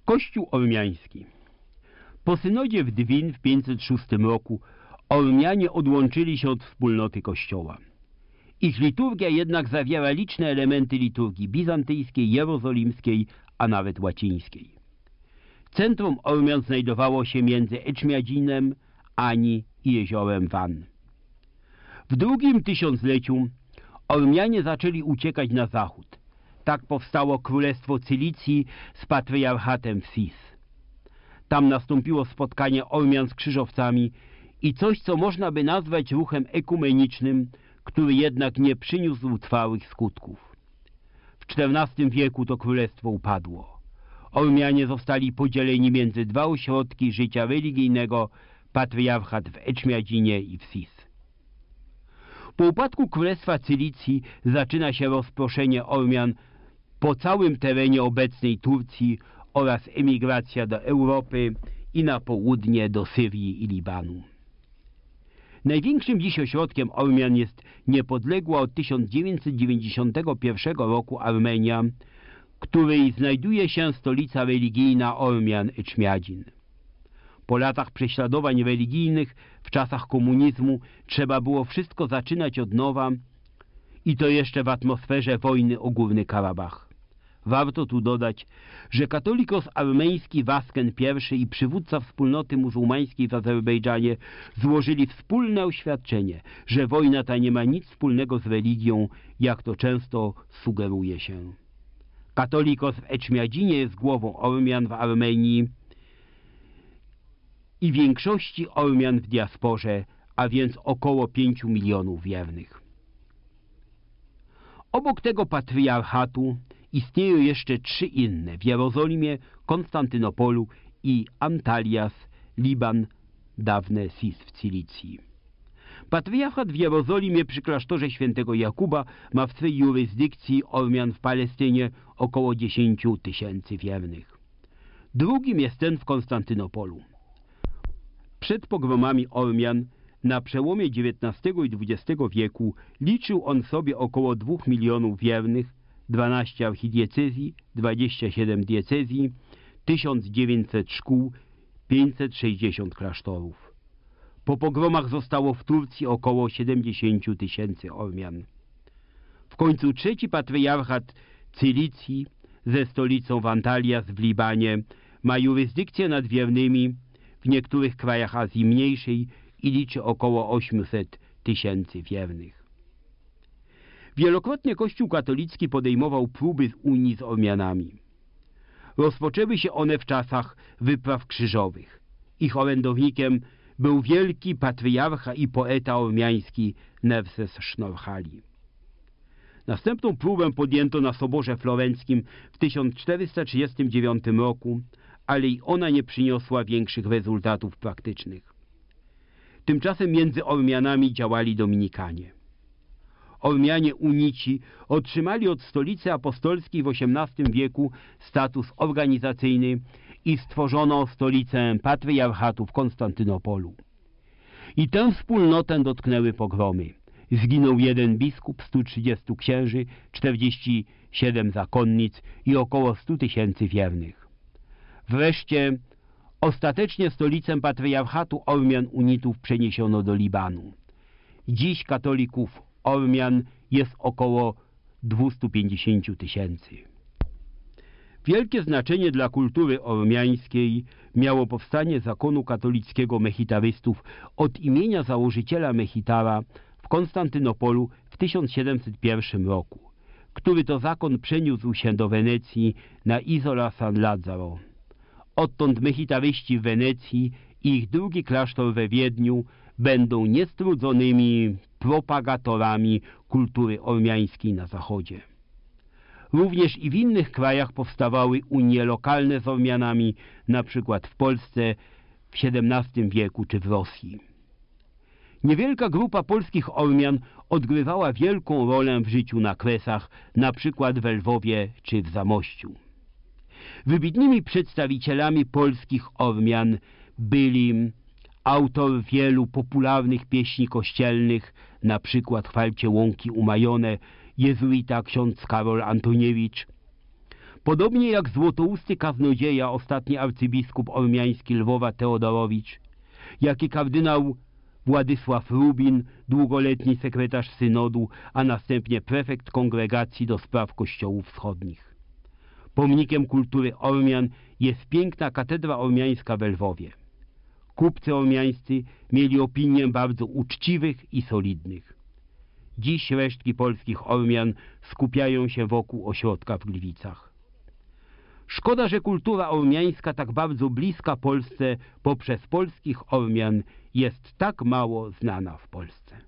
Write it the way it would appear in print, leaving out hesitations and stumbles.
Kościół ormiański. Po synodzie w Dwin w 506 roku Ormianie odłączyli się od wspólnoty Kościoła. Ich liturgia jednak zawiera liczne elementy liturgii bizantyjskiej, jerozolimskiej, a nawet łacińskiej. Centrum Ormian znajdowało się między Eczmiadzinem, Ani i jeziorem Van. W drugim tysiącleciu Ormianie zaczęli uciekać na zachód. Tak powstało Królestwo Cylicji z patriarchatem w Sis. Tam nastąpiło spotkanie Ormian z krzyżowcami i coś, co można by nazwać ruchem ekumenicznym, który jednak nie przyniósł trwałych skutków. W XIV wieku to królestwo upadło. Ormianie zostali podzieleni między dwa ośrodki życia religijnego, patriarchat w Eczmiadzinie i w Sis. Po upadku Królestwa Cylicji zaczyna się rozproszenie Ormian po całym terenie obecnej Turcji oraz emigracja do Europy i na południe do Syrii i Libanu. Największym dziś ośrodkiem Ormian jest niepodległa od 1991 roku Armenia, której znajduje się stolica religijna Ormian Eczmiadzin. Po latach prześladowań religijnych w czasach komunizmu trzeba było wszystko zaczynać od nowa i to jeszcze w atmosferze wojny o Górny Karabach. Warto tu dodać, że katolikos armeński Wasken I i przywódca wspólnoty muzułmańskiej w Azerbejdżanie złożyli wspólne oświadczenie, że wojna ta nie ma nic wspólnego z religią, jak to często sugeruje się. Katolikos w Eczmiadzinie jest głową Ormian w Armenii i większości Ormian w diasporze, a więc około 5 milionów wiernych. Obok tego patriarchatu istnieją jeszcze 3 inne w Jerozolimie, Konstantynopolu i Antalias, Liban, dawne Sis w Cylicji. Patriarchat w Jerozolimie przy klasztorze świętego Jakuba ma w swej jurysdykcji Ormian w Palestynie około 10 000 wiernych. Drugim jest ten w Konstantynopolu. Przed pogromami Ormian na przełomie XIX i XX wieku liczył on sobie około 2 milionów wiernych, 12 archidiecezji, 27 diecezji, 1900 szkół, 560 klasztorów. Po pogromach zostało w Turcji około 70 000 Ormian. W końcu trzeci patriarchat Cylicji ze stolicą w Antalias w Libanie ma jurysdykcję nad wiernymi w niektórych krajach Azji Mniejszej i liczy około 800 000 wiernych. Wielokrotnie Kościół katolicki podejmował próby z unii z Ormianami. Rozpoczęły się one w czasach wypraw krzyżowych. Ich orędownikiem był wielki patriarcha i poeta ormiański Nerses Sznorchali. Następną próbę podjęto na Soborze Florenckim w 1439 roku, ale i ona nie przyniosła większych rezultatów praktycznych. Tymczasem między Ormianami działali Dominikanie. Ormianie unici otrzymali od stolicy apostolskiej w XVIII wieku status organizacyjny i stworzono stolicę patriarchatu w Konstantynopolu. I tę wspólnotę dotknęły pogromy. Zginął 1 biskup, 130 księży, 47 zakonnic i około 100 000 wiernych. Wreszcie ostatecznie stolicę patriarchatu Ormian unitów przeniesiono do Libanu. Dziś katolików Ormian jest około 250 000. Wielkie znaczenie dla kultury ormiańskiej miało powstanie zakonu katolickiego mechitarystów od imienia założyciela Mechitara w Konstantynopolu w 1701 roku, który to zakon przeniósł się do Wenecji na Isola San Lazzaro. Odtąd mechitaryści w Wenecji i ich drugi klasztor we Wiedniu będą niestrudzonymi propagatorami kultury ormiańskiej na zachodzie. Również i w innych krajach powstawały unie lokalne z Ormianami, na przykład w Polsce w XVII wieku czy w Rosji. Niewielka grupa polskich Ormian odgrywała wielką rolę w życiu na Kresach, na przykład w Lwowie czy w Zamościu. Wybitnymi przedstawicielami polskich Ormian byli autor wielu popularnych pieśni kościelnych, na przykład Chwalcie łąki umajone, jezuita ksiądz Karol Antoniewicz, Podobnie jak złotousty kaznodzieja, ostatni arcybiskup ormiański Lwowa Teodorowicz, jak i kardynał Władysław Rubin, długoletni sekretarz synodu, a następnie prefekt kongregacji do spraw kościołów wschodnich. Pomnikiem kultury Ormian jest piękna katedra ormiańska w Lwowie. Kupcy ormiańscy mieli opinię bardzo uczciwych i solidnych. Dziś resztki polskich Ormian skupiają się wokół ośrodka w Gliwicach. Szkoda, że kultura ormiańska, tak bardzo bliska Polsce poprzez polskich Ormian, jest tak mało znana w Polsce.